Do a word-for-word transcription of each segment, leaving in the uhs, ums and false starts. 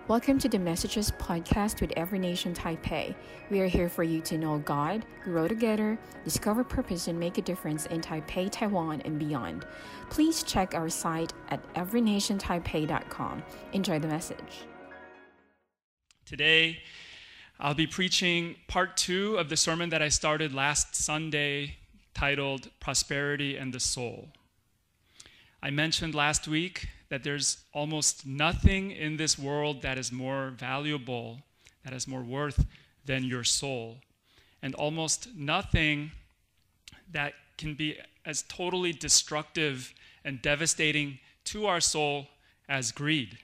Welcome to the Messages podcast with Every Nation Taipei. We are here for you to know God, grow together, discover purpose, and make a difference in Taipei, Taiwan, and beyond. Please check our site at every nation taipei dot com. Enjoy the message. Today, I'll be preaching part two of the sermon that I started last Sunday titled Prosperity and the Soul. I mentioned last week that there's almost nothing in this world that is more valuable, that has more worth than your soul, and almost nothing that can be as totally destructive and devastating to our soul as greed.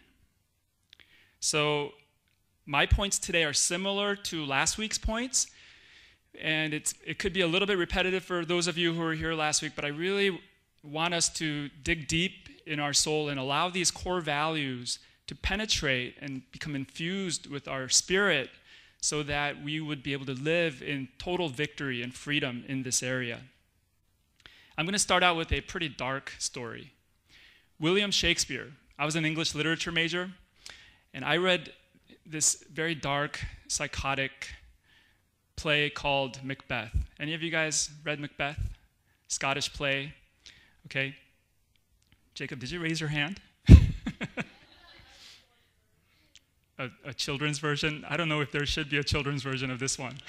So my points today are similar to last week's points, and it's it could be a little bit repetitive for those of you who were here last week, but I really want us to dig deep in our soul and allow these core values to penetrate and become infused with our spirit so that we would be able to live in total victory and freedom in this area. I'm going to start out with a pretty dark story. William Shakespeare. I was an English literature major, and I read this very dark, psychotic play called Macbeth. Any of you guys read Macbeth? Scottish play. Okay. Jacob, did you raise your hand? a, a children's version? I don't know if there should be a children's version of this one.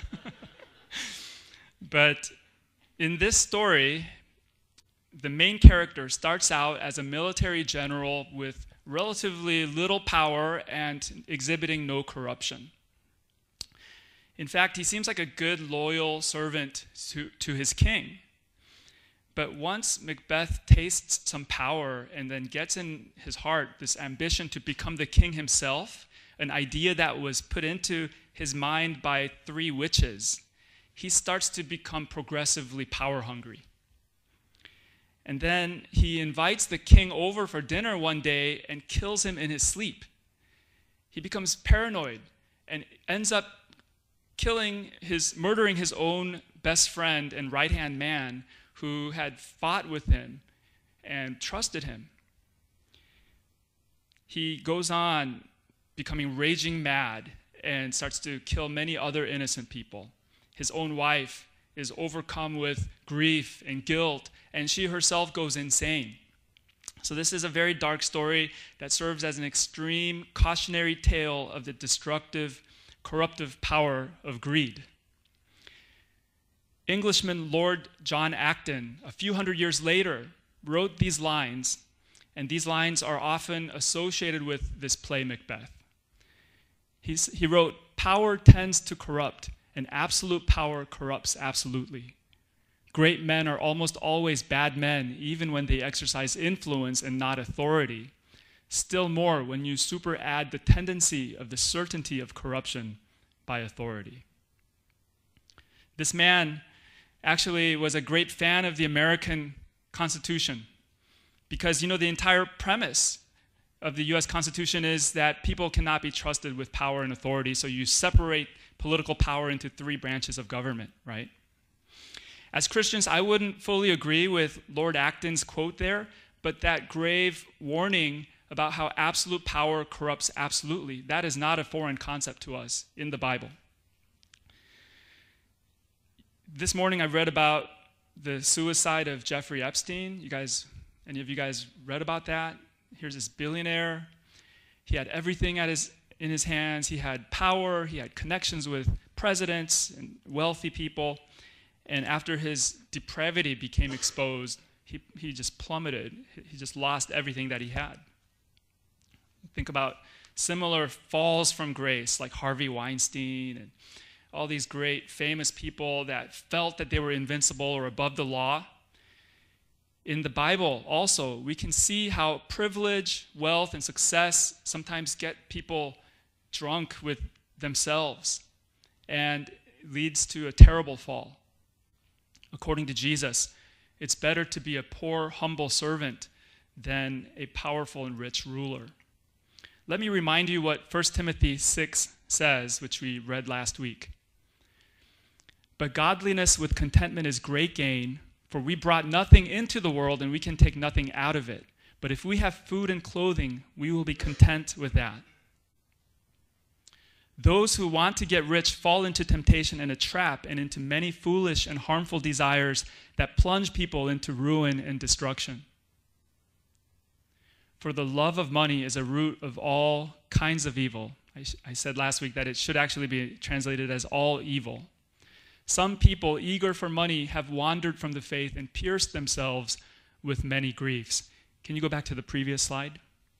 But in this story, the main character starts out as a military general with relatively little power and exhibiting no corruption. In fact, he seems like a good, loyal servant to, to his king. But once Macbeth tastes some power and then gets in his heart this ambition to become the king himself, an idea that was put into his mind by three witches, he starts to become progressively power hungry. And then he invites the king over for dinner one day and kills him in his sleep. He becomes paranoid and ends up killing his, murdering his own best friend and right-hand man who had fought with him and trusted him. He goes on becoming raging mad and starts to kill many other innocent people. His own wife is overcome with grief and guilt, and she herself goes insane. So this is a very dark story that serves as an extreme cautionary tale of the destructive, corruptive power of greed. Englishman Lord John Acton, a few hundred years later, wrote these lines, and these lines are often associated with this play Macbeth. He's, he wrote, "Power tends to corrupt, and absolute power corrupts absolutely. Great men are almost always bad men, even when they exercise influence and not authority. Still more when you superadd the tendency of the certainty of corruption by authority." This man actually was a great fan of the American Constitution because, you know, the entire premise of the U S Constitution is that people cannot be trusted with power and authority, so you separate political power into three branches of government, right? As Christians, I wouldn't fully agree with Lord Acton's quote there, but that grave warning about how absolute power corrupts absolutely, that is not a foreign concept to us in the Bible. This morning I read about the suicide of Jeffrey Epstein. You guys, any of you guys read about that? Here's this billionaire. He had everything at his in his hands. He had power. He had connections with presidents and wealthy people. And after his depravity became exposed, he, he just plummeted. He just lost everything that he had. Think about similar falls from grace like Harvey Weinstein and all these great famous people that felt that they were invincible or above the law. In the Bible also, we can see how privilege, wealth, and success sometimes get people drunk with themselves and leads to a terrible fall. According to Jesus, it's better to be a poor, humble servant than a powerful and rich ruler. Let me remind you what First Timothy six says, which we read last week. "But godliness with contentment is great gain, for we brought nothing into the world and we can take nothing out of it. But if we have food and clothing, we will be content with that." Those who want to get rich fall into temptation and a trap and into many foolish and harmful desires that plunge people into ruin and destruction. For the love of money is a root of all kinds of evil. I, sh- I said last week that it should actually be translated as all evil. Some people eager for money have wandered from the faith and pierced themselves with many griefs. Can you go back to the previous slide?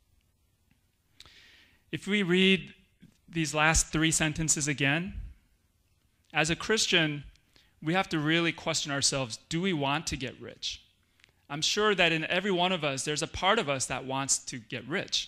If we read these last three sentences again, as a Christian, we have to really question ourselves, do we want to get rich? I'm sure that in every one of us, there's a part of us that wants to get rich.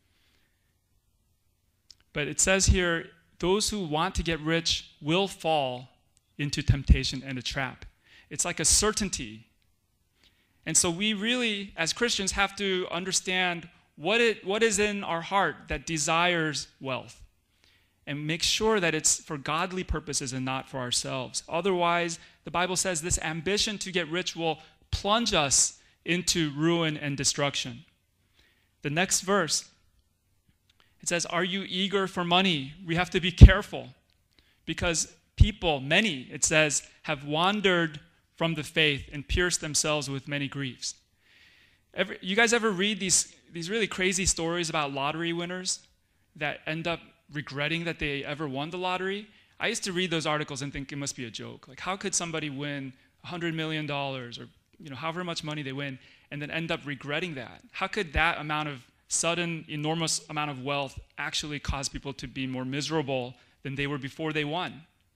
But it says here, those who want to get rich will fall into temptation and a trap. It's like a certainty. And so we really, as Christians, have to understand what it what is in our heart that desires wealth, and make sure that it's for godly purposes and not for ourselves. Otherwise, the Bible says this ambition to get rich will plunge us into ruin and destruction. The next verse, it says, are you eager for money? We have to be careful because people, many, it says, have wandered from the faith and pierced themselves with many griefs. Ever, you guys ever read these, these really crazy stories about lottery winners that end up regretting that they ever won the lottery? I used to read those articles and think it must be a joke. Like, how could somebody win one hundred million dollars or you know, however much money they win and then end up regretting that? How could that amount of sudden, enormous amount of wealth actually cause people to be more miserable than they were before they won?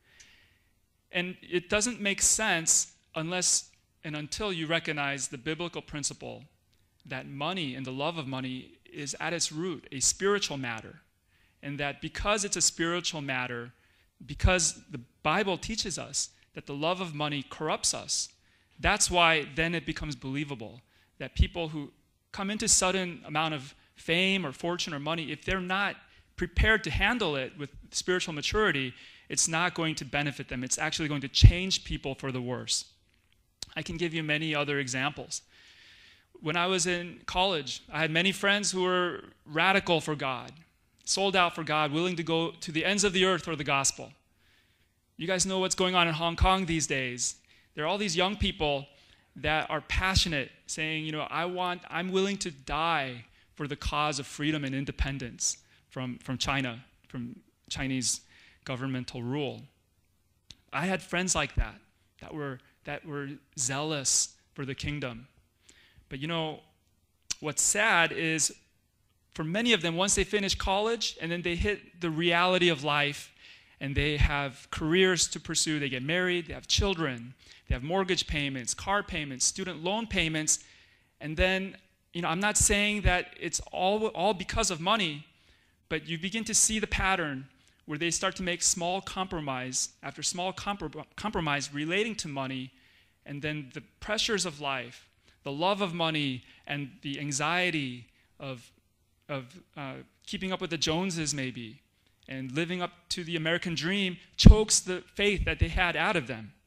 And it doesn't make sense unless and until you recognize the biblical principle that money and the love of money is at its root a spiritual matter. And that because it's a spiritual matter, because the Bible teaches us that the love of money corrupts us, that's why then it becomes believable that people who come into sudden amount of fame or fortune or money, if they're not prepared to handle it with spiritual maturity, it's not going to benefit them. It's actually going to change people for the worse. I can give you many other examples. When I was in college, I had many friends who were radical for God, sold out for God, willing to go to the ends of the earth for the gospel. You guys know what's going on in Hong Kong these days. There are all these young people that are passionate, saying, you know, I want, I'm willing to die for the cause of freedom and independence from, from China, from Chinese governmental rule. I had friends like that, that were, that were zealous for the kingdom. But you know, what's sad is for many of them, once they finish college and then they hit the reality of life and they have careers to pursue, they get married, they have children, they have mortgage payments, car payments, student loan payments, and then, you know, I'm not saying that it's all, all because of money, but you begin to see the pattern where they start to make small compromise after small comprom- compromise relating to money, and then the pressures of life, the love of money, and the anxiety of, of uh, keeping up with the Joneses maybe, and living up to the American dream chokes the faith that they had out of them.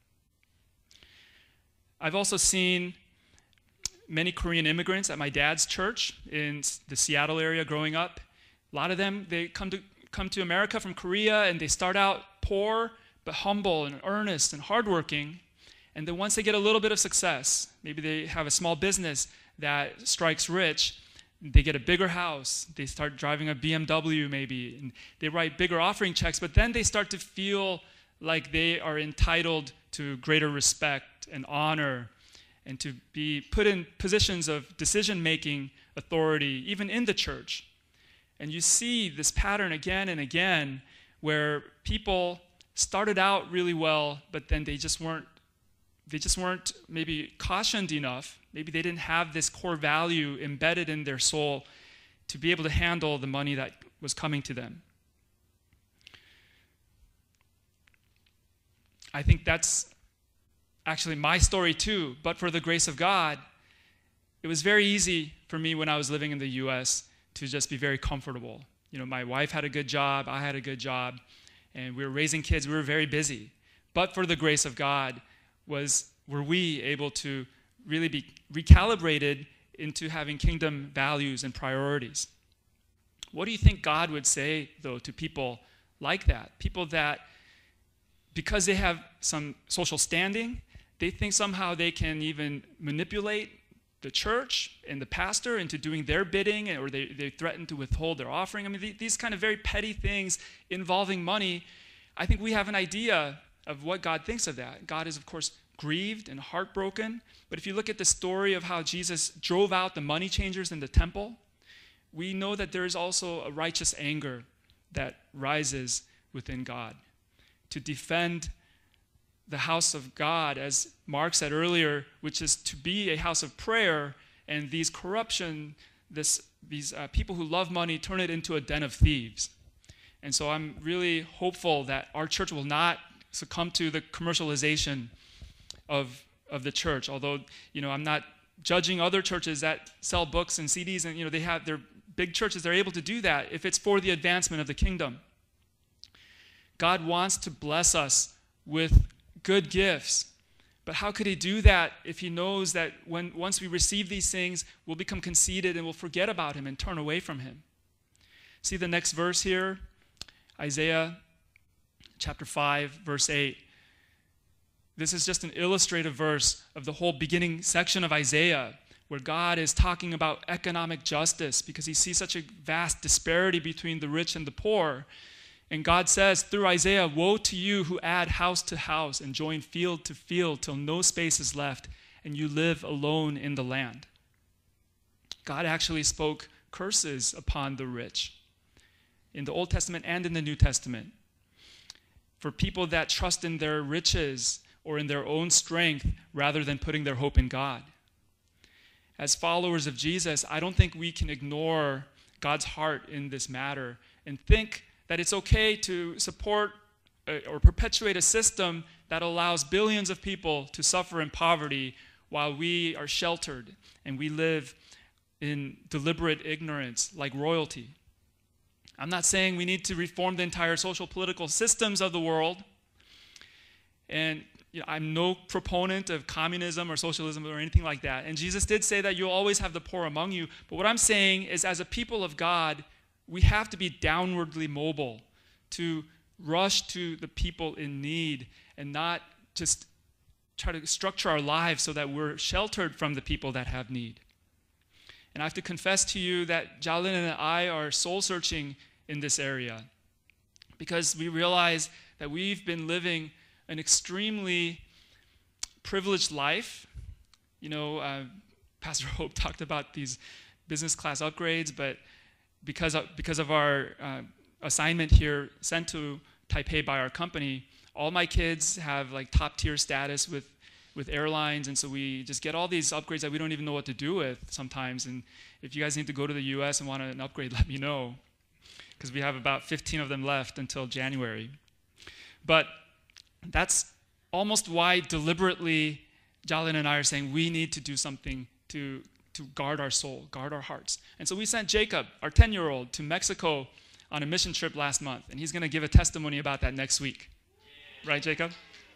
I've also seen many Korean immigrants at my dad's church in the Seattle area growing up. A lot of them, they come to come to America from Korea and they start out poor but humble and earnest and hardworking. And then once they get a little bit of success, maybe they have a small business that strikes rich, they get a bigger house, they start driving a B M W maybe, and they write bigger offering checks, but then they start to feel like they are entitled to greater respect and honor and to be put in positions of decision-making authority, even in the church. And you see this pattern again and again where people started out really well, but then they just weren't they just weren't maybe cautioned enough. Maybe they didn't have this core value embedded in their soul to be able to handle the money that was coming to them. I think that's actually my story too, but for the grace of God, it was very easy for me when I was living in the U S to just be very comfortable. You know, my wife had a good job, I had a good job, and we were raising kids, we were very busy. But for the grace of God, was were we able to really be recalibrated into having kingdom values and priorities. What do you think God would say, though, to people like that. People that, because they have some social standing, they think somehow they can even manipulate the church and the pastor into doing their bidding, or they, they threaten to withhold their offering. I mean, these kind of very petty things involving money, I think we have an idea of what God thinks of that. God is, of course, grieved and heartbroken. But if you look at the story of how Jesus drove out the money changers in the temple, we know that there is also a righteous anger that rises within God to defend the house of God, as Mark said earlier, which is to be a house of prayer, and these corruption, this, these uh, people who love money turn it into a den of thieves. And so I'm really hopeful that our church will not succumb to the commercialization of, of the church. Although, you know, I'm not judging other churches that sell books and C Ds, and, you know, they have their big churches, they're able to do that if it's for the advancement of the kingdom. God wants to bless us with good gifts. But how could he do that if he knows that when once we receive these things, we'll become conceited and we'll forget about him and turn away from him? See the next verse here, Isaiah chapter five, verse eight. This is just an illustrative verse of the whole beginning section of Isaiah, where God is talking about economic justice because he sees such a vast disparity between the rich and the poor. And God says through Isaiah, "Woe to you who add house to house and join field to field till no space is left, and you live alone in the land." God actually spoke curses upon the rich in the Old Testament and in the New Testament for people that trust in their riches or in their own strength rather than putting their hope in God. As followers of Jesus, I don't think we can ignore God's heart in this matter and think that it's okay to support or perpetuate a system that allows billions of people to suffer in poverty while we are sheltered and we live in deliberate ignorance like royalty. I'm not saying we need to reform the entire social political systems of the world. And you know, I'm no proponent of communism or socialism or anything like that. And Jesus did say that you'll always have the poor among you. But what I'm saying is, as a people of God, we have to be downwardly mobile to rush to the people in need and not just try to structure our lives so that we're sheltered from the people that have need. And I have to confess to you that Jalin and I are soul-searching in this area because we realize that we've been living an extremely privileged life. You know, uh, Pastor Hope talked about these business class upgrades, but because of, because of our uh, assignment here sent to Taipei by our company, all my kids have like top tier status with, with airlines, and so we just get all these upgrades that we don't even know what to do with sometimes. And if you guys need to go to the U S and want an upgrade, let me know, because we have about fifteen of them left until January. But that's almost why deliberately Jalin and I are saying we need to do something to to guard our soul, guard our hearts. And so we sent Jacob, our ten-year-old, to Mexico on a mission trip last month, and he's going to give a testimony about that next week. Yeah. Right, Jacob?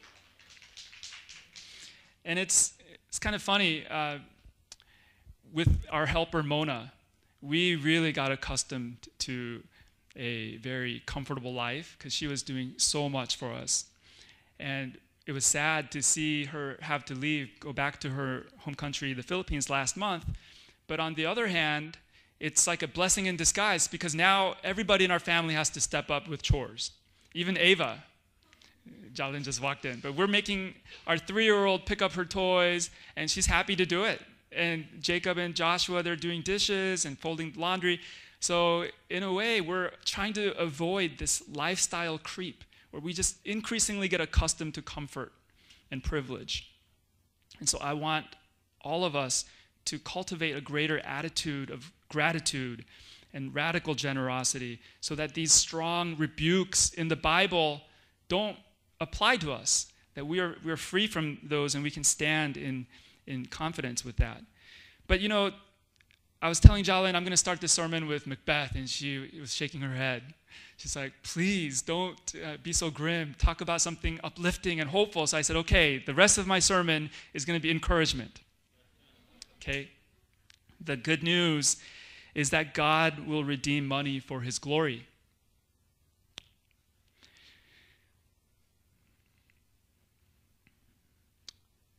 And it's it's kind of funny. Uh, with our helper, Mona, we really got accustomed to a very comfortable life because she was doing so much for us. And it was sad to see her have to leave, go back to her home country, the Philippines, last month. But on the other hand, it's like a blessing in disguise because now everybody in our family has to step up with chores. Even Ava. Jalin just walked in. But we're making our three-year-old pick up her toys, and she's happy to do it. And Jacob and Joshua, they're doing dishes and folding laundry. So in a way, we're trying to avoid this lifestyle creep where we just increasingly get accustomed to comfort and privilege. And so I want all of us to cultivate a greater attitude of gratitude and radical generosity so that these strong rebukes in the Bible don't apply to us, that we are, we are free from those and we can stand in, in confidence with that. But you know, I was telling Jalin I'm going to start this sermon with Macbeth, and she was shaking her head. She's like, please don't uh, be so grim. Talk about something uplifting and hopeful. So I said, okay, the rest of my sermon is going to be encouragement. Okay? The good news is that God will redeem money for his glory.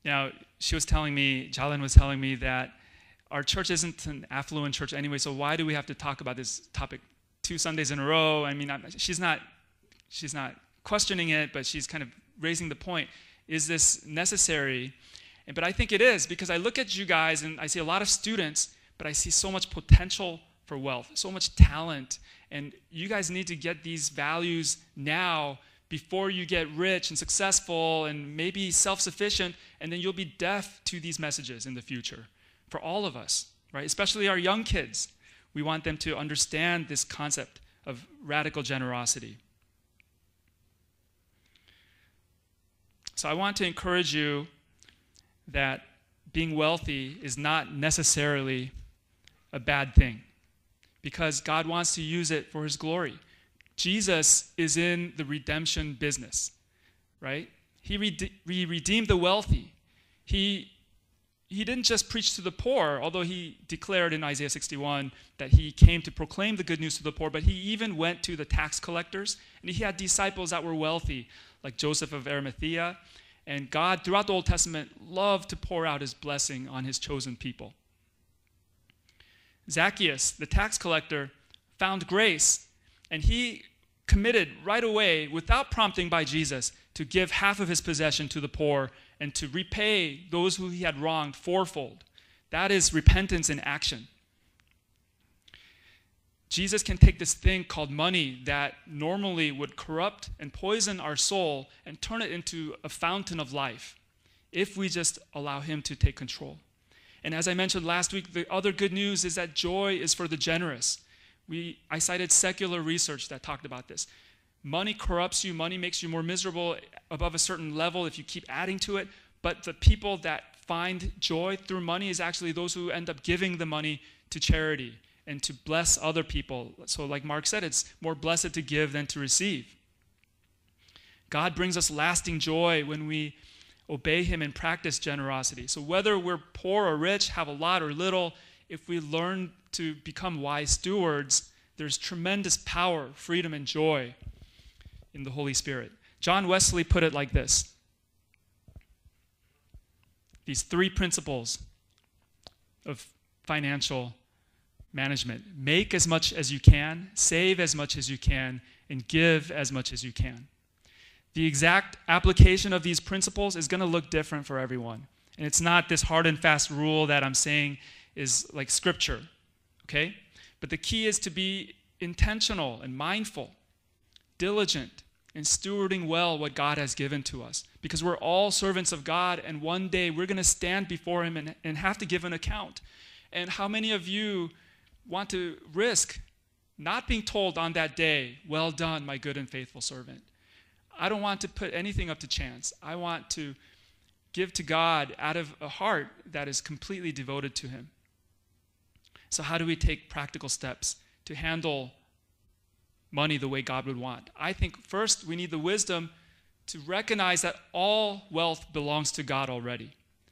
Now, she was telling me, Jalin was telling me that our church isn't an affluent church anyway, so why do we have to talk about this topic two Sundays in a row? I mean, I'm, she's not, she's not questioning it, but she's kind of raising the point. Is this necessary? And, but I think it is, because I look at you guys and I see a lot of students, but I see so much potential for wealth, so much talent. And you guys need to get these values now before you get rich and successful and maybe self-sufficient, and then you'll be deaf to these messages in the future. For all of us, right? Especially our young kids. We want them to understand this concept of radical generosity. So I want to encourage you that being wealthy is not necessarily a bad thing, because God wants to use it for his glory. Jesus is in the redemption business, right? He, rede- he redeemed the wealthy. He, he didn't just preach to the poor, although he declared in Isaiah sixty-one that he came to proclaim the good news to the poor, but he even went to the tax collectors, and he had disciples that were wealthy, like Joseph of Arimathea. And God, throughout the Old Testament, loved to pour out his blessing on his chosen people. Zacchaeus, the tax collector, found grace, and he committed right away, without prompting by Jesus, to give half of his possession to the poor and to repay those who he had wronged fourfold. That is repentance in action. Jesus can take this thing called money that normally would corrupt and poison our soul and turn it into a fountain of life if we just allow him to take control. And as I mentioned last week, the other good news is that joy is for the generous. We, I cited secular research that talked about this. Money corrupts you. Money makes you more miserable above a certain level if you keep adding to it. But the people that find joy through money is actually those who end up giving the money to charity and to bless other people. So like Mark said, it's more blessed to give than to receive. God brings us lasting joy when we obey him and practice generosity. So whether we're poor or rich, have a lot or little, if we learn to become wise stewards, there's tremendous power, freedom, and joy in the Holy Spirit. John Wesley put it like this. These three principles of financial management. Make as much as you can, save as much as you can, and give as much as you can. The exact application of these principles is going to look different for everyone. And it's not this hard and fast rule that I'm saying is like scripture, okay? But the key is to be intentional and mindful, diligent, and stewarding well what God has given to us. Because we're all servants of God, and one day we're going to stand before him and, and have to give an account. And how many of you want to risk not being told on that day, well done, my good and faithful servant? I don't want to put anything up to chance. I want to give to God out of a heart that is completely devoted to him. So how do we take practical steps to handle money the way God would want? I think first we need the wisdom to recognize that all wealth belongs to God already.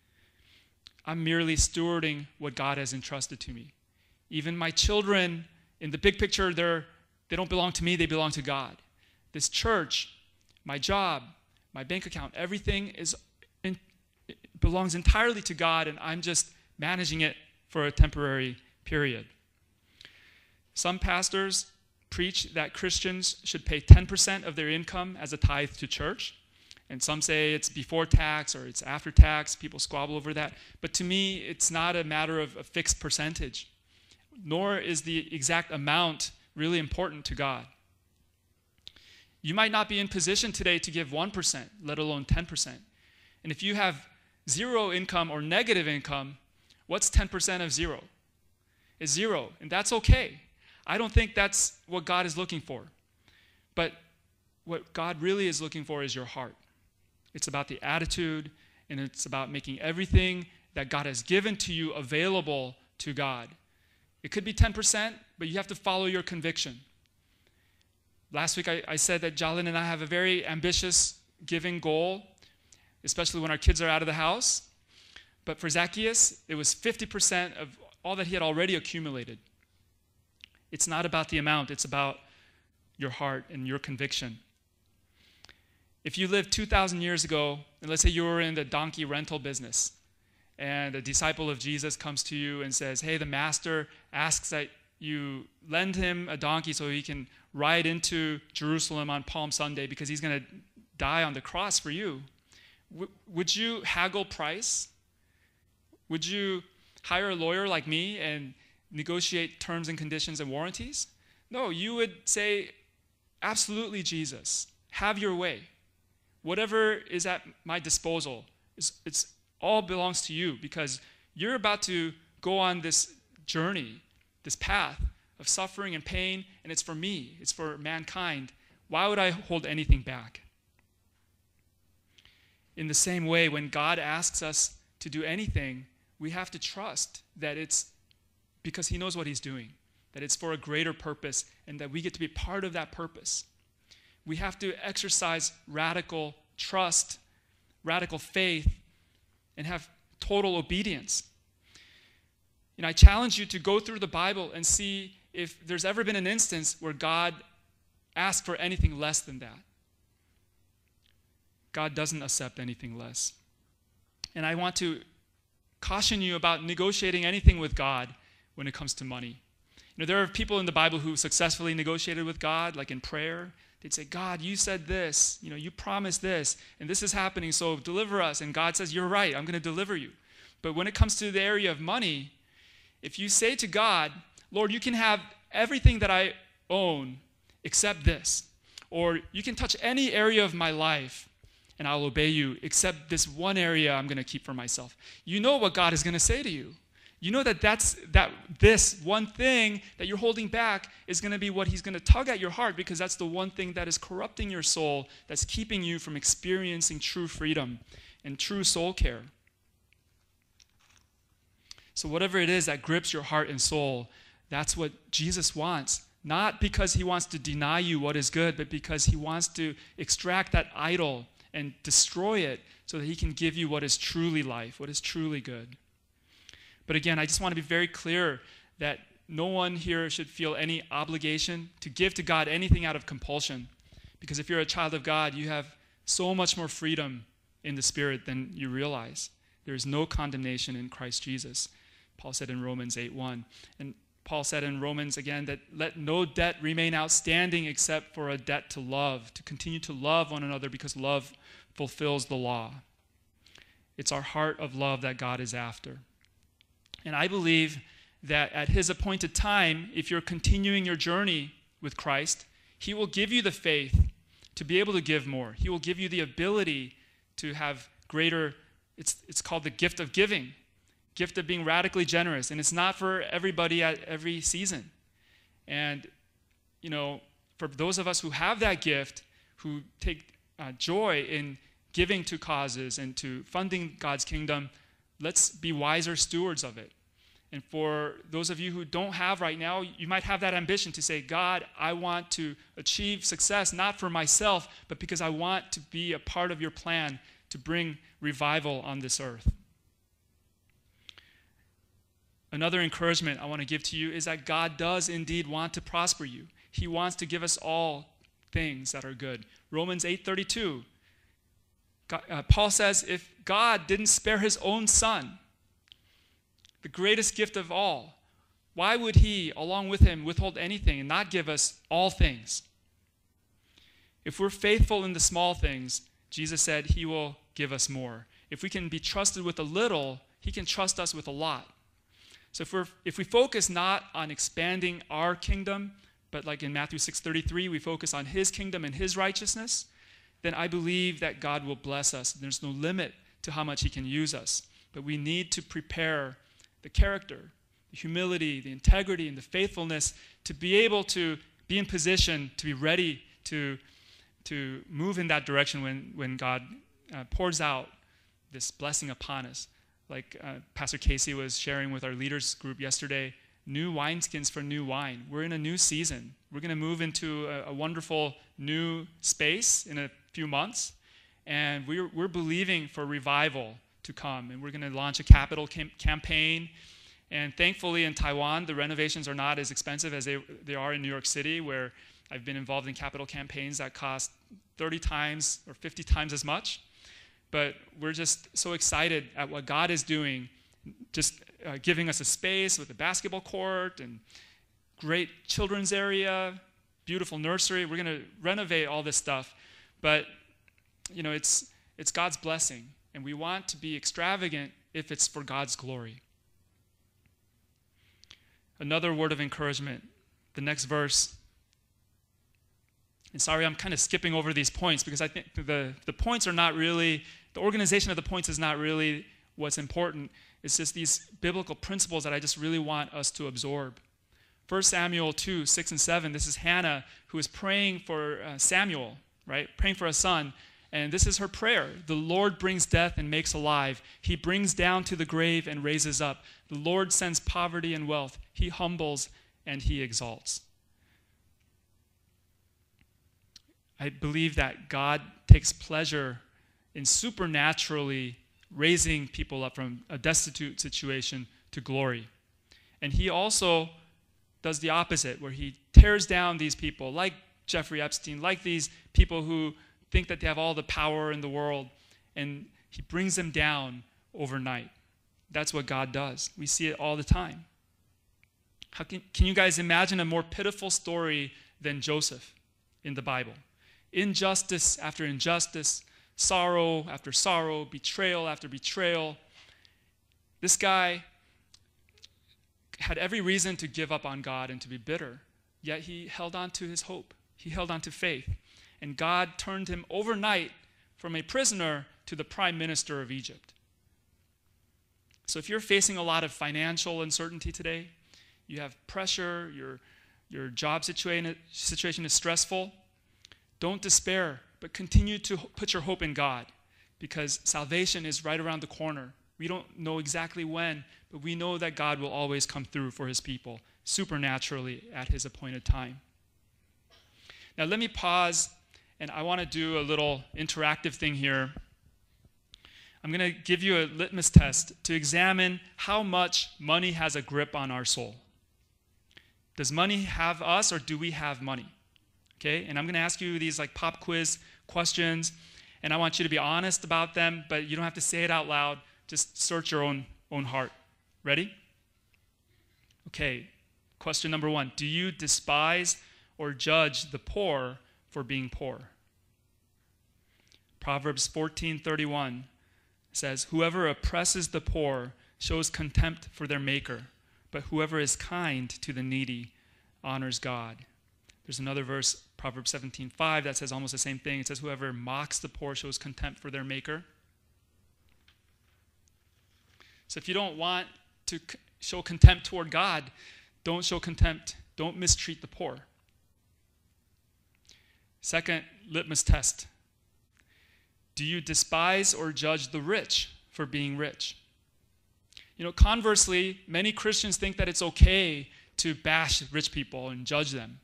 I'm merely stewarding what God has entrusted to me. Even my children, in the big picture, they're, they don't belong to me, they belong to God. This church, my job, my bank account, everything is in, belongs entirely to God, and I'm just managing it for a temporary period. Some pastors preach that Christians should pay ten percent of their income as a tithe to church, and some say it's before tax or it's after tax. People squabble over that. But to me, it's not a matter of a fixed percentage, nor is the exact amount really important to God. You might not be in position today to give one percent, let alone ten percent. And if you have zero income or negative income, what's ten percent of zero? It's zero, and that's okay. I don't think that's what God is looking for. But what God really is looking for is your heart. It's about the attitude, and it's about making everything that God has given to you available to God. It could be ten percent, but you have to follow your conviction. Last week I, I said that Jalin and I have a very ambitious giving goal, especially when our kids are out of the house. But for Zacchaeus, it was fifty percent of all that he had already accumulated. It's not about the amount, it's about your heart and your conviction. if you lived two thousand years ago, and let's say you were in the donkey rental business, and a disciple of Jesus comes to you and says, hey, the master asks that you lend him a donkey so he can ride into Jerusalem on Palm Sunday because he's going to die on the cross for you. W- would you haggle price? Would you hire a lawyer like me and negotiate terms and conditions and warranties? No, you would say, absolutely, Jesus, have your way. Whatever is at my disposal, it's, it's all belongs to you because you're about to go on this journey, this path of suffering and pain, and it's for me, it's for mankind. Why would I hold anything back? In the same way, when God asks us to do anything, we have to trust that it's because he knows what he's doing, that it's for a greater purpose, and that we get to be part of that purpose. We have to exercise radical trust, radical faith, and have total obedience. You know, I challenge you to go through the Bible and see if there's ever been an instance where God asked for anything less than that. God doesn't accept anything less. And I want to caution you about negotiating anything with God when it comes to money. You know, there are people in the Bible who successfully negotiated with God, like in prayer. They'd say, God, you said this, you know, you promised this, and this is happening, so deliver us. And God says, you're right, I'm going to deliver you. But when it comes to the area of money, if you say to God, Lord, you can have everything that I own except this, or you can touch any area of my life and I'll obey you except this one area I'm going to keep for myself. You know what God is going to say to you. You know that that's that this one thing that you're holding back is going to be what he's going to tug at your heart because that's the one thing that is corrupting your soul, that's keeping you from experiencing true freedom and true soul care. So whatever it is that grips your heart and soul, that's what Jesus wants. Not because he wants to deny you what is good, but because he wants to extract that idol and destroy it so that he can give you what is truly life, what is truly good. But again, I just want to be very clear that no one here should feel any obligation to give to God anything out of compulsion. Because if you're a child of God, you have so much more freedom in the Spirit than you realize. There is no condemnation in Christ Jesus, Paul said in Romans eight one. And Paul said in Romans again that let no debt remain outstanding except for a debt to love, to continue to love one another because love fulfills the law. It's our heart of love that God is after. And I believe that at his appointed time, if you're continuing your journey with Christ, he will give you the faith to be able to give more. He will give you the ability to have greater, it's, it's called the gift of giving, gift of being radically generous. And it's not for everybody at every season. And, you know, for those of us who have that gift, who take uh, joy in giving to causes and to funding God's kingdom, let's be wiser stewards of it. And for those of you who don't have right now, you might have that ambition to say, God, I want to achieve success, not for myself, but because I want to be a part of your plan to bring revival on this earth. Another encouragement I want to give to you is that God does indeed want to prosper you. He wants to give us all things that are good. Romans eight thirty-two, God, uh, Paul says, if God didn't spare his own son, the greatest gift of all, why would he, along with him, withhold anything and not give us all things? If we're faithful in the small things, Jesus said he will give us more. If we can be trusted with a little, he can trust us with a lot. So if we're if we focus not on expanding our kingdom, but like in Matthew six thirty-three, we focus on his kingdom and his righteousness, then I believe that God will bless us. There's no limit to how much he can use us. But we need to prepare the character, the humility, the integrity, and the faithfulness to be able to be in position to be ready to, to move in that direction when, when God uh, pours out this blessing upon us. Like uh, Pastor Casey was sharing with our leaders group yesterday, new wineskins for new wine. We're in a new season. We're going to move into a, a wonderful new space in a few months, and we're, we're believing for revival to come, and we're going to launch a capital cam- campaign. And thankfully in Taiwan, the renovations are not as expensive as they, they are in New York City, where I've been involved in capital campaigns that cost thirty times or fifty times as much. But we're just so excited at what God is doing, just uh, giving us a space with a basketball court and great children's area, beautiful nursery. We're going to renovate all this stuff. But, you know, it's it's God's blessing. And we want to be extravagant if it's for God's glory. Another word of encouragement, the next verse. And sorry, I'm kind of skipping over these points because I think the, the points are not really, the organization of the points is not really what's important. It's just these biblical principles that I just really want us to absorb. First Samuel two, six and seven, this is Hannah who is praying for uh, Samuel, right? Praying for a son. And this is her prayer. The Lord brings death and makes alive. He brings down to the grave and raises up. The Lord sends poverty and wealth. He humbles and he exalts. I believe that God takes pleasure in supernaturally raising people up from a destitute situation to glory. And he also does the opposite, where he tears down these people like Jeffrey Epstein, like these people who think that they have all the power in the world, and he brings them down overnight. That's what God does. We see it all the time. How can, can you guys imagine a more pitiful story than Joseph in the Bible? Injustice after injustice, sorrow after sorrow, betrayal after betrayal. This guy had every reason to give up on God and to be bitter, yet he held on to his hope. He held on to faith. And God turned him overnight from a prisoner to the prime minister of Egypt. So if you're facing a lot of financial uncertainty today, you have pressure, your, your job situation, situation is stressful, don't despair, but continue to put your hope in God, because salvation is right around the corner. We don't know exactly when, but we know that God will always come through for his people supernaturally at his appointed time. Now let me pause, and I want to do a little interactive thing here. I'm going to give you a litmus test to examine how much money has a grip on our soul. Does money have us, or do we have money? Okay, and I'm going to ask you these like pop quiz questions, and I want you to be honest about them, but you don't have to say it out loud. Just search your own, own heart. Ready? Okay, question number one. Do you despise or judge the poor for being poor? Proverbs fourteen thirty-one says, whoever oppresses the poor shows contempt for their maker, but whoever is kind to the needy honors God. There's another verse, Proverbs seventeen five, that says almost the same thing. It says, whoever mocks the poor shows contempt for their maker. So if you don't want to show contempt toward God, don't show contempt. Don't mistreat the poor. Second litmus test. Do you despise or judge the rich for being rich? You know, conversely, many Christians think that it's okay to bash rich people and judge them.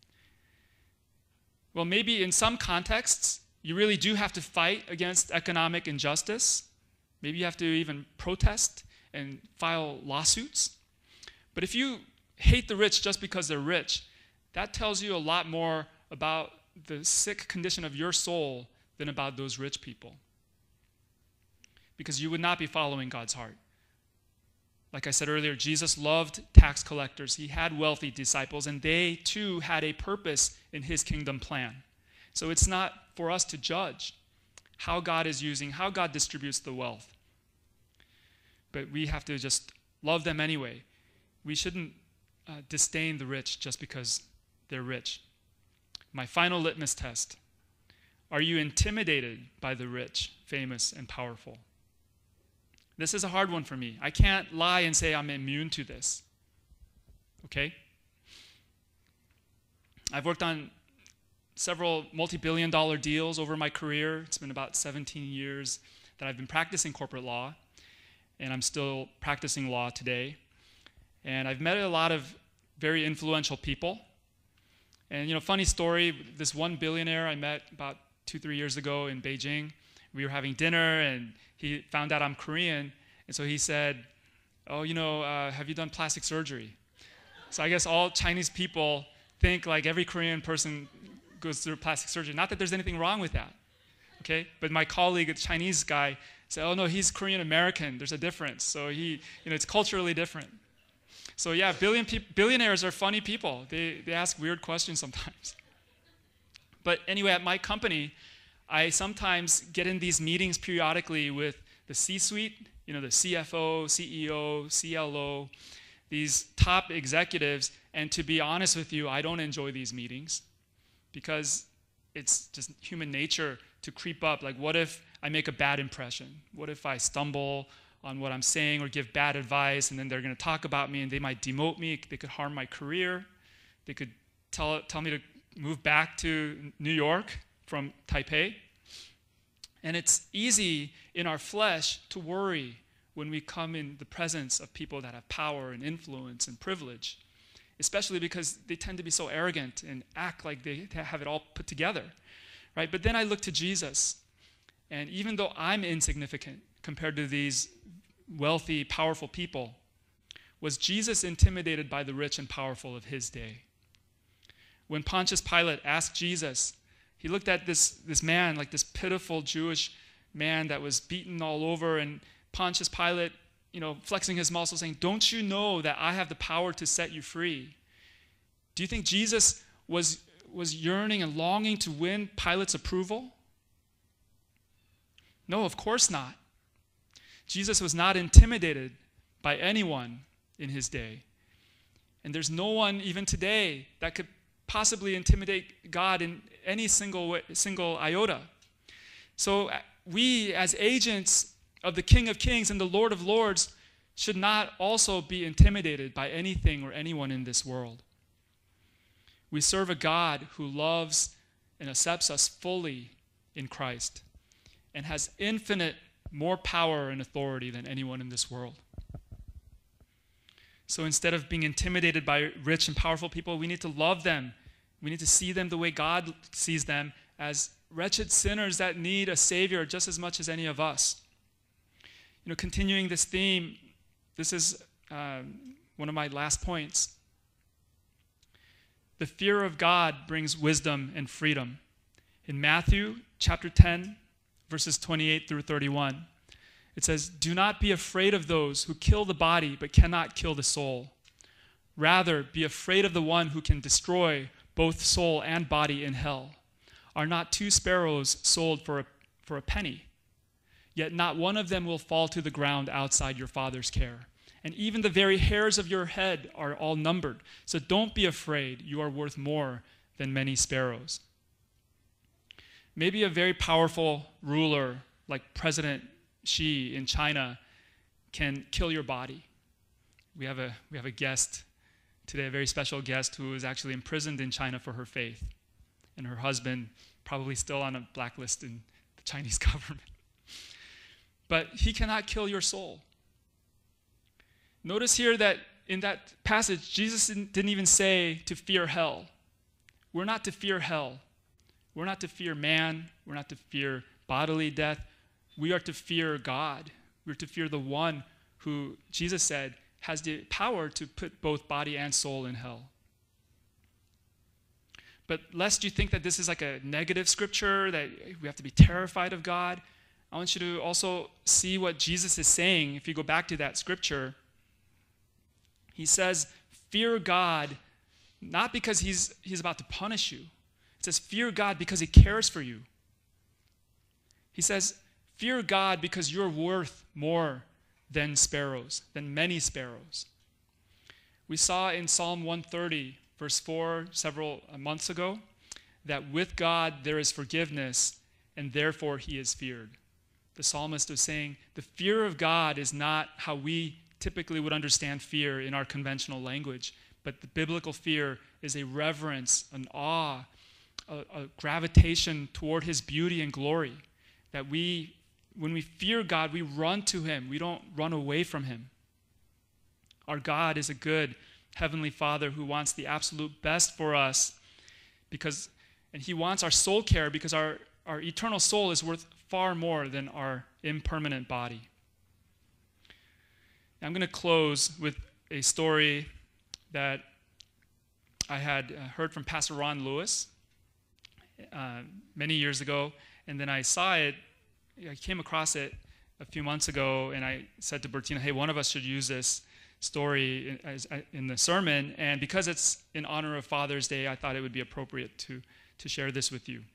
Well, maybe in some contexts, you really do have to fight against economic injustice. Maybe you have to even protest and file lawsuits. But if you hate the rich just because they're rich, that tells you a lot more about the sick condition of your soul than about those rich people. Because you would not be following God's heart. Like I said earlier, Jesus loved tax collectors. He had wealthy disciples, and they too had a purpose in his kingdom plan. So it's not for us to judge how God is using, how God distributes the wealth. But we have to just love them anyway. We shouldn't uh, disdain the rich just because they're rich. My final litmus test. Are you intimidated by the rich, famous, and powerful? This is a hard one for me. I can't lie and say I'm immune to this. Okay? I've worked on several multi-billion dollar deals over my career. It's been about seventeen years that I've been practicing corporate law, and I'm still practicing law today. And I've met a lot of very influential people. And, you know, funny story, this one billionaire I met about two, three years ago in Beijing, we were having dinner, and he found out I'm Korean, and so he said, oh, you know, uh, have you done plastic surgery? So I guess all Chinese people think like every Korean person goes through plastic surgery. Not that there's anything wrong with that, okay? But my colleague, a Chinese guy, said, oh no, he's Korean American. There's a difference. So he, you know, it's culturally different. So yeah, billion pe- billionaires are funny people. They, they ask weird questions sometimes. But anyway, at my company, I sometimes get in these meetings periodically with the C-suite, you know, the C F O, C E O, C L O, these top executives. And to be honest with you, I don't enjoy these meetings because it's just human nature to creep up. Like, what if I make a bad impression? What if I stumble on what I'm saying or give bad advice, and then they're going to talk about me and they might demote me. They could harm my career. They could tell, tell me to move back to New York from Taipei. And it's easy in our flesh to worry when we come in the presence of people that have power and influence and privilege, especially because they tend to be so arrogant and act like they have it all put together, right? But then I look to Jesus, and even though I'm insignificant compared to these wealthy, powerful people, was Jesus intimidated by the rich and powerful of his day? When Pontius Pilate asked Jesus, he looked at this, this man, like this pitiful Jewish man that was beaten all over, and Pontius Pilate, you know, flexing his muscles, saying, don't you know that I have the power to set you free? Do you think Jesus was, was yearning and longing to win Pilate's approval? No, of course not. Jesus was not intimidated by anyone in his day. And there's no one even today that could possibly intimidate God in any single way, single iota. So we, as agents of the King of Kings and the Lord of Lords, should not also be intimidated by anything or anyone in this world. We serve a God who loves and accepts us fully in Christ and has infinite more power and authority than anyone in this world. So instead of being intimidated by rich and powerful people, we need to love them. We need to see them the way God sees them, as wretched sinners that need a Savior just as much as any of us. You know, continuing this theme, this is um, one of my last points. The fear of God brings wisdom and freedom. In Matthew chapter ten, verses twenty-eight through thirty-one, it says, "Do not be afraid of those who kill the body but cannot kill the soul. Rather, be afraid of the one who can destroy both soul and body in hell. Are not two sparrows sold for a, for a penny? Yet not one of them will fall to the ground outside your Father's care. And even the very hairs of your head are all numbered. So don't be afraid. You are worth more than many sparrows." Maybe a very powerful ruler like President Xi in China can kill your body. We have a we have a guest today, a very special guest who is actually imprisoned in China for her faith. And her husband probably still on a blacklist in the Chinese government. But he cannot kill your soul. Notice here that in that passage, Jesus didn't even say to fear hell. We're not to fear hell. We're not to fear man. We're not to fear bodily death. We are to fear God. We're to fear the one who, Jesus said, has the power to put both body and soul in hell. But lest you think that this is like a negative scripture, that we have to be terrified of God, I want you to also see what Jesus is saying. If you go back to that scripture, he says, fear God, not because he's, he's about to punish you. It says, fear God because he cares for you. He says, fear God because you're worth more than sparrows, than many sparrows. We saw in Psalm one thirty, verse four, several months ago, that with God there is forgiveness, and therefore he is feared. The psalmist was saying, the fear of God is not how we typically would understand fear in our conventional language, but the biblical fear is a reverence, an awe, a, a gravitation toward his beauty and glory, that we, when we fear God, we run to him. We don't run away from him. Our God is a good Heavenly Father who wants the absolute best for us, because, and he wants our soul care because our, our eternal soul is worth far more than our impermanent body. I'm going to close with a story that I had uh, heard from Pastor Ron Lewis uh, many years ago, and then I saw it, I came across it a few months ago, and I said to Bertina, hey, one of us should use this story in, as, in the sermon, and because it's in honor of Father's Day, I thought it would be appropriate to, to share this with you.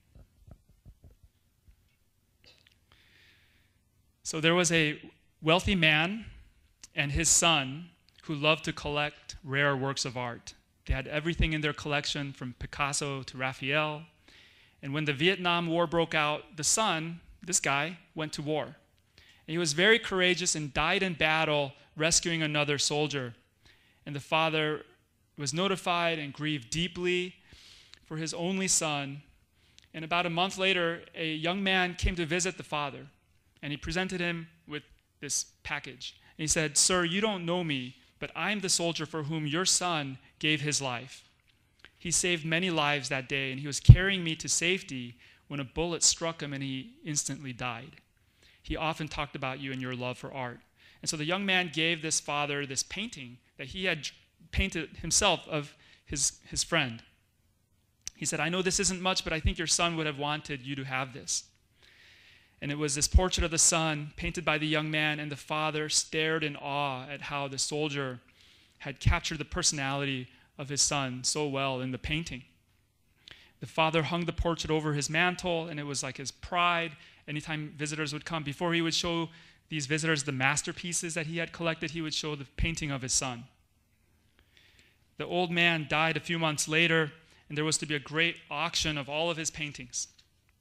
So there was a wealthy man and his son who loved to collect rare works of art. They had everything in their collection from Picasso to Raphael. And when the Vietnam War broke out, the son, this guy, went to war. And he was very courageous and died in battle rescuing another soldier. And the father was notified and grieved deeply for his only son. And about a month later, a young man came to visit the father. And he presented him with this package. And he said, sir, you don't know me, but I'm the soldier for whom your son gave his life. He saved many lives that day, and he was carrying me to safety when a bullet struck him and he instantly died. He often talked about you and your love for art. And so the young man gave this father this painting that he had painted himself of his, his friend. He said, I know this isn't much, but I think your son would have wanted you to have this. And it was this portrait of the son painted by the young man, and the father stared in awe at how the soldier had captured the personality of his son so well in the painting. The father hung the portrait over his mantle, and it was like his pride. Anytime visitors would come, before he would show these visitors the masterpieces that he had collected, he would show the painting of his son. The old man died a few months later, and there was to be a great auction of all of his paintings.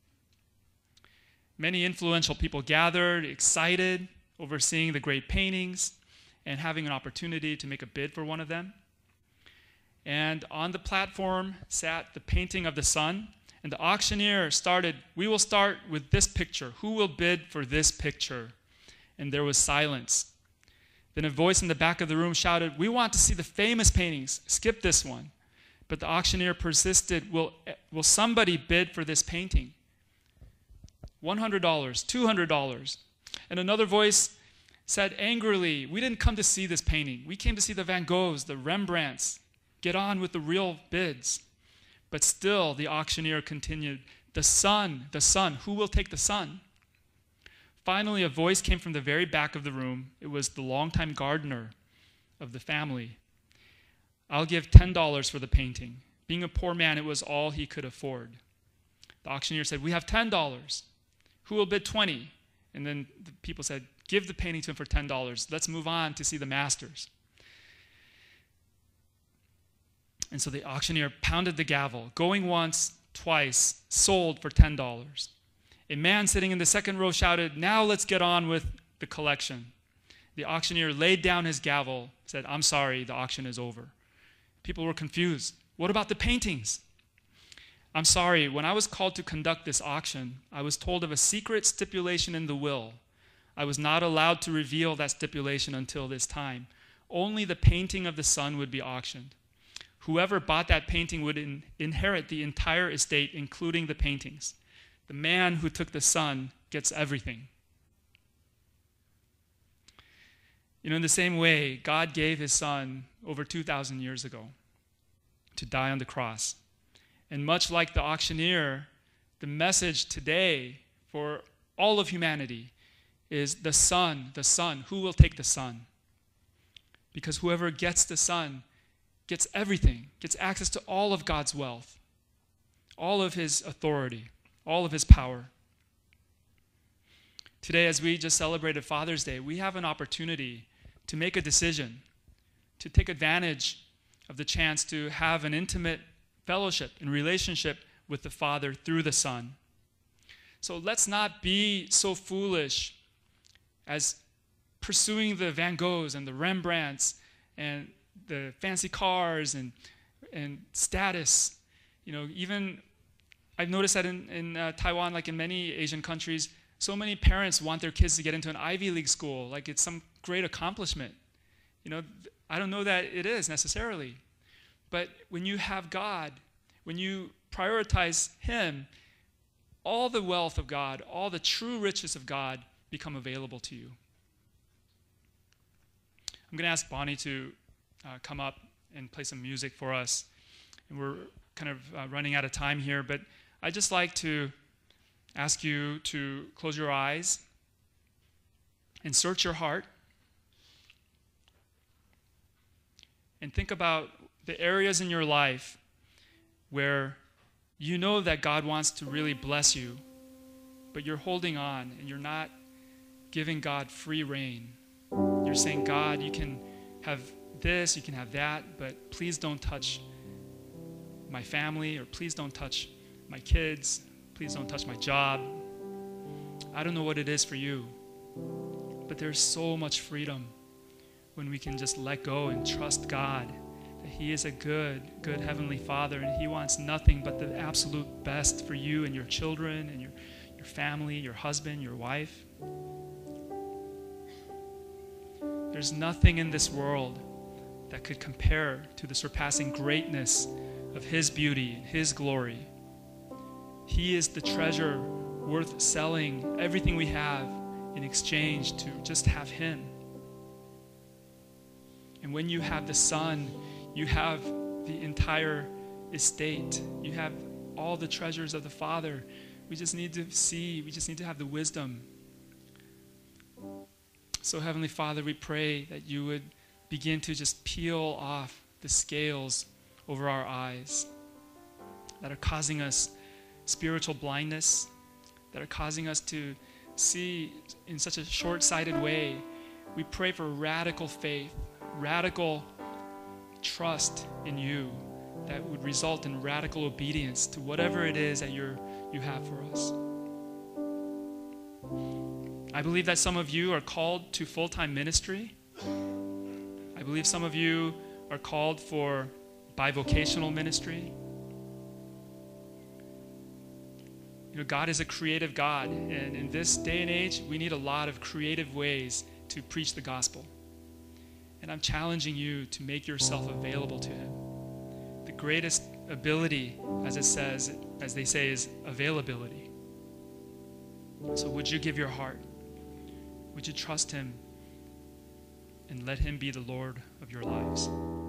Many influential people gathered, excited over seeing the great paintings and having an opportunity to make a bid for one of them. And on the platform sat the painting of the son, and the auctioneer started, we will start with this picture. Who will bid for this picture? And there was silence. Then a voice in the back of the room shouted, we want to see the famous paintings. Skip this one. But the auctioneer persisted, will, will somebody bid for this painting? one hundred dollars, two hundred dollars. And another voice said angrily, we didn't come to see this painting. We came to see the Van Goghs, the Rembrandts. Get on with the real bids. But still the auctioneer continued, the son, the son, who will take the son? Finally, a voice came from the very back of the room. It was the longtime gardener of the family. I'll give ten dollars for the painting. Being a poor man, it was all he could afford. The auctioneer said, we have ten dollars. Who will bid twenty? And then the people said, give the painting to him for ten dollars. Let's move on to see the masters. And so the auctioneer pounded the gavel, going once, twice, sold for ten dollars. A man sitting in the second row shouted, now let's get on with the collection. The auctioneer laid down his gavel, said, I'm sorry, the auction is over. People were confused. What about the paintings? I'm sorry, when I was called to conduct this auction, I was told of a secret stipulation in the will. I was not allowed to reveal that stipulation until this time. Only the painting of the son would be auctioned. Whoever bought that painting would in, inherit the entire estate, including the paintings. The man who took the son gets everything. You know, in the same way, God gave his son over two thousand years ago to die on the cross. And much like the auctioneer, the message today for all of humanity is the son, the son. Who will take the son? Because whoever gets the son gets everything, gets access to all of God's wealth, all of his authority, all of his power. Today, as we just celebrated Father's Day, we have an opportunity to make a decision, to take advantage of the chance to have an intimate fellowship and relationship with the Father through the Son. So let's not be so foolish as pursuing the Van Goghs and the Rembrandts and the fancy cars and and status. You know, even I've noticed that in, in uh, Taiwan, like in many Asian countries, so many parents want their kids to get into an Ivy League school, like it's some great accomplishment. You know, I don't know that it is necessarily. But when you have God, when you prioritize him, all the wealth of God, all the true riches of God become available to you. I'm going to ask Bonnie to uh, come up and play some music for us. And we're kind of uh, running out of time here, but I'd just like to ask you to close your eyes and search your heart and think about the areas in your life where you know that God wants to really bless you, but you're holding on and you're not giving God free rein. You're saying, God, you can have this, you can have that, but please don't touch my family, or please don't touch my kids, please don't touch my job. I don't know what it is for you, but there's so much freedom when we can just let go and trust God, that He is a good, good Heavenly Father, and He wants nothing but the absolute best for you and your children and your, your family, your husband, your wife. There's nothing in this world that could compare to the surpassing greatness of His beauty and His glory. He is the treasure worth selling everything we have in exchange to just have Him. And when you have the Son, you have the entire estate. You have all the treasures of the Father. We just need to see, we just need to have the wisdom. So Heavenly Father, we pray that you would begin to just peel off the scales over our eyes that are causing us spiritual blindness, that are causing us to see in such a short-sighted way. We pray for radical faith, radical trust in you that would result in radical obedience to whatever it is that you're, you have for us. I believe that some of you are called to full-time ministry. I believe some of you are called for bivocational ministry. You know, God is a creative God, and in this day and age, we need a lot of creative ways to preach the gospel. And I'm challenging you to make yourself available to Him. The greatest ability, as it says, as they say, is availability. So would you give your heart? Would you trust Him and let Him be the Lord of your lives?